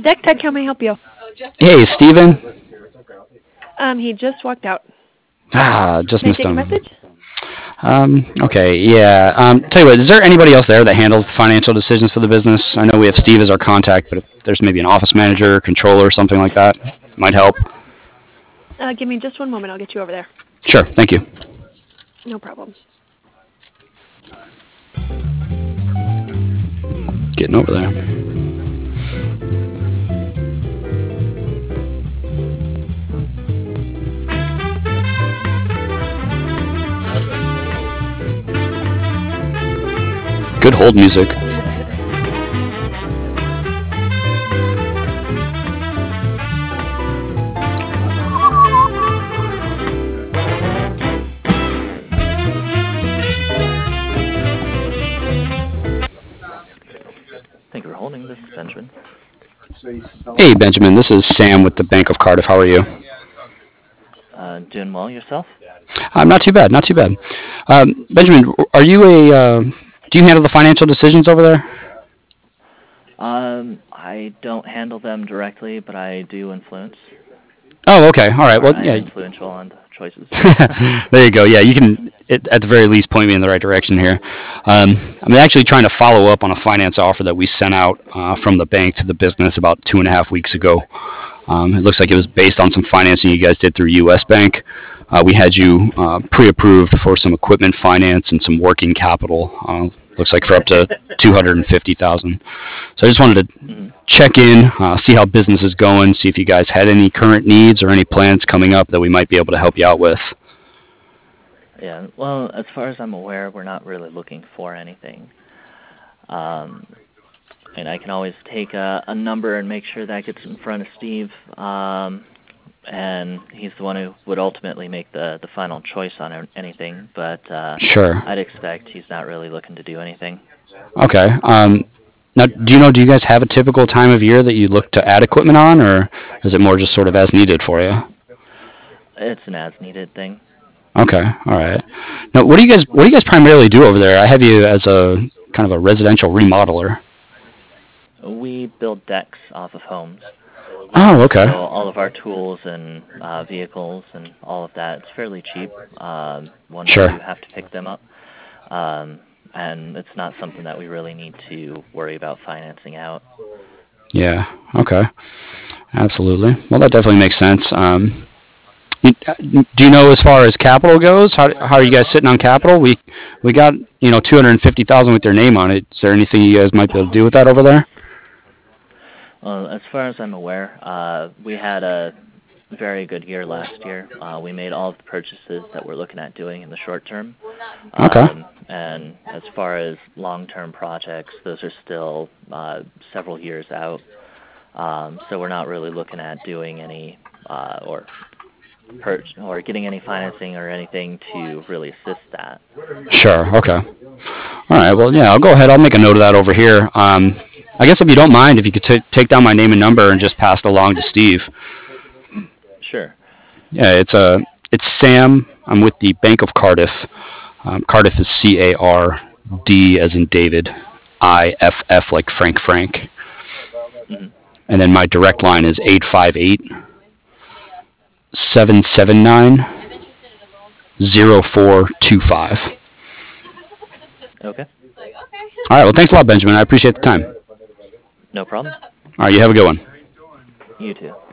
Deck Tech, how may I help you? Hey, Steven. He just walked out. Just Can I missed take a him. message? Okay, yeah. Tell you what, is there anybody else there that handles the financial decisions for the business? I know we have Steve as our contact, but if there's maybe an office manager, controller, something like that, might help. Give me just one moment. I'll get you over there. Sure, thank you. No problem. Getting over there. Good hold music. Thank you for holding. This is Benjamin. Hey, Benjamin, this is Sam with the Bank of Cardiff. How are you? Doing well yourself? I'm not too bad, not too bad. Benjamin, are you do you handle the financial decisions over there? I don't handle them directly, but I do influence. Oh, okay. All right. Or Well, I'm yeah. influential on the choices. There you go. Yeah, you can, at the very least, point me in the right direction here. I'm actually trying to follow up on a finance offer that we sent out from the bank to the business about 2.5 weeks ago. It looks like it was based on some financing you guys did through U.S. Bank. We had you pre-approved for some equipment finance and some working capital. Looks like for up to 250,000. So I just wanted to Mhm. check in, see how business is going, see if you guys had any current needs or any plans coming up that we might be able to help you out with. Yeah. Well, as far as I'm aware, we're not really looking for anything. Um, and I can always take a number and make sure that gets in front of Steve. And he's the one who would ultimately make the final choice on anything. But Sure. I'd expect he's not really looking to do anything. Okay. Now, do you guys have a typical time of year that you look to add equipment on, or is it more just sort of as needed for you? It's an as-needed thing. Okay. All right. Now, what do you guys primarily do over there? I have you as a kind of a residential remodeler. We build decks off of homes. Oh, okay. So all of our tools and vehicles and all of that, it's fairly cheap once Sure. you have to pick them up. Um, and it's not something that we really need to worry about financing out. Yeah. Okay. Absolutely. Well, that definitely makes sense. Do you know as far as capital goes? How are you guys sitting on capital? We got 250,000 with your name on it. Is there anything you guys might be able to do with that over there? Well, as far as I'm aware, we had a very good year last year. We made all of the purchases that we're looking at doing in the short term. Okay. And as far as long-term projects, those are still several years out. So we're not really looking at doing any or getting any financing or anything to really assist that. Sure. Okay. All right. Well, yeah. I'll go ahead. I'll make a note of that over here. I guess if you don't mind, if you could take down my name and number and just pass it along to Steve. Sure. Yeah. It's Sam. I'm with the Bank of Cardiff. Cardiff is CARD as in David, IFF like Frank. Hmm. And then my direct line is 858-779-0425. Okay. All right. Well, thanks a lot, Benjamin. I appreciate the time. No problem. All right. You have a good one. You too.